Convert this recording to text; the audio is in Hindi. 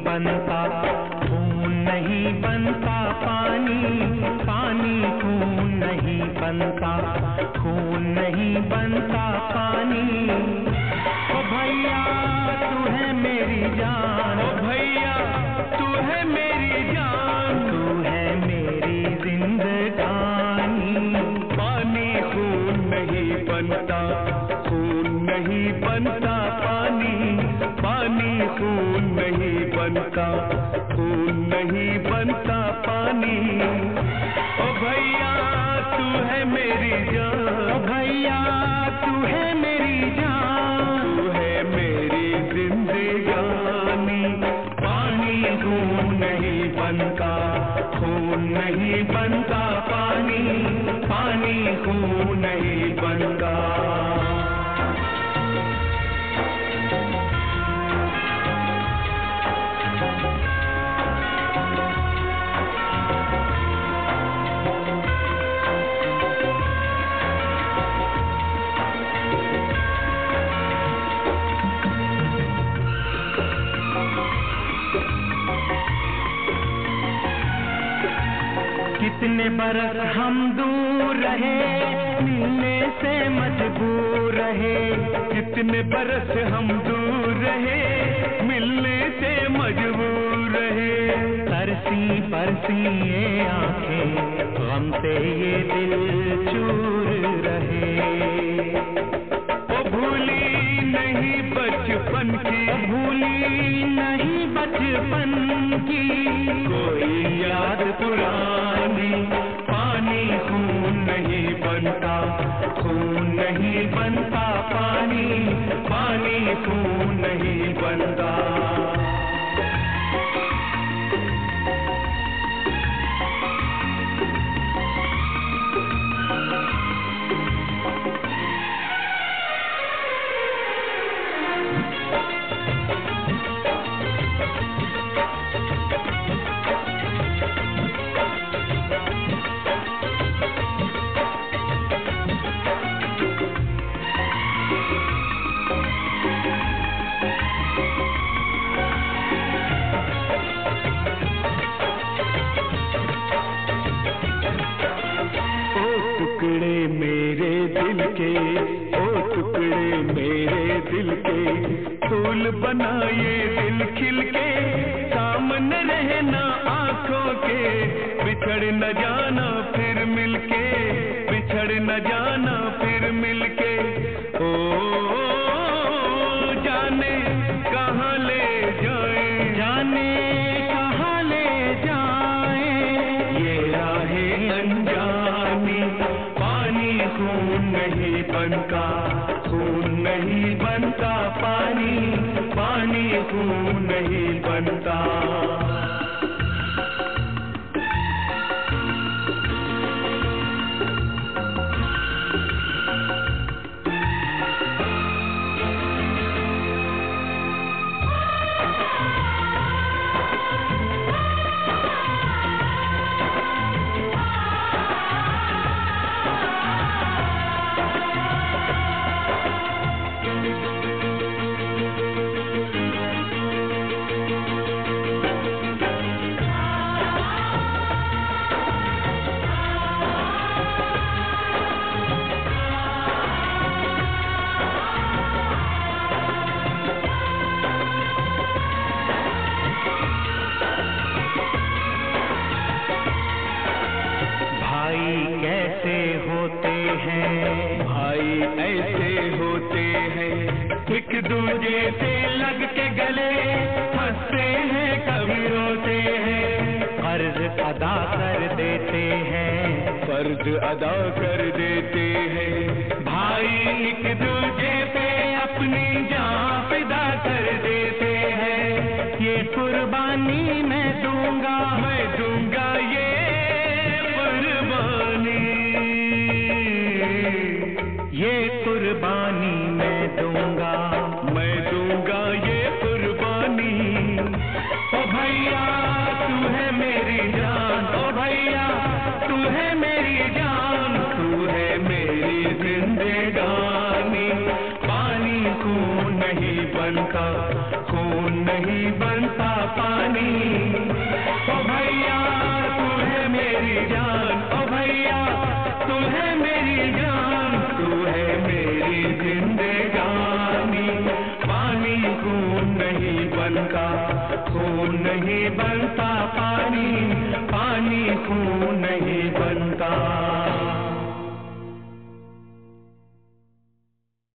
बनता, खून नहीं बनता पानी, पानी खून नहीं बनता, खून नहीं बनता पानी। ओ भैया तू है मेरी जान, ओ भैया तू है मेरी जान, तू है मेरी जिंदगानी। पानी खून नहीं बनता, खून नहीं बनता पानी, पानी खून नहीं बनता, खून नहीं बनता पानी। ओ भैया तू है मेरी जान, ओ भैया तू है मेरी जान, तू है मेरी जिंदगानी। पानी खून नहीं बनता, खून नहीं बनता पानी, पानी खून नहीं बनता। कितने बरस हम दूर रहे, मिलने से मजबूर रहे, कितने बरस हम दूर रहे, मिलने से मजबूर रहे। तरसी बरसी ये आंखें, गम से ये दिल चूर रहे। ओ भूली नहीं बचपन की, भूली नहीं बचपन की कोई याद पुरानी। पानी खून नहीं बनता, खून नहीं बनता पानी, पानी खून नहीं बनता। टुकड़े मेरे दिल के, ओ टुकड़े मेरे दिल के, फूल बनाए दिल खिल के, सामने रहना आंखों के, बिछड़ न जाना फिर मिलके, बिछड़ न जाना फिर मिलके। ओ जाने कहाँ ले जाए, जाने कहाँ ले जाए ये राहें अनजानी। पानी खून नहीं बनता, खून नहीं बनता पानी, पानी खून नहीं बनता। कैसे होते हैं भाई ऐसे होते हैं, एक दूजे से लग के गले, हंसते हैं कभी रोते हैं, फर्ज अदा कर देते हैं, फर्ज अदा कर देते हैं। भाई एक दूजे पे अपनी जान फिदा कर देते हैं। ये कुर्बानी मैं दूंगा, मैं दूंगा ये कुर्बानी, ये कुर्बानी मैं दूंगा, मैं दूंगा ये कुर्बानी। ओ भैया तू है मेरी जान, ओ भैया तू है मेरी जान, तू है मेरी खून नहीं बनता पानी, पानी खून नहीं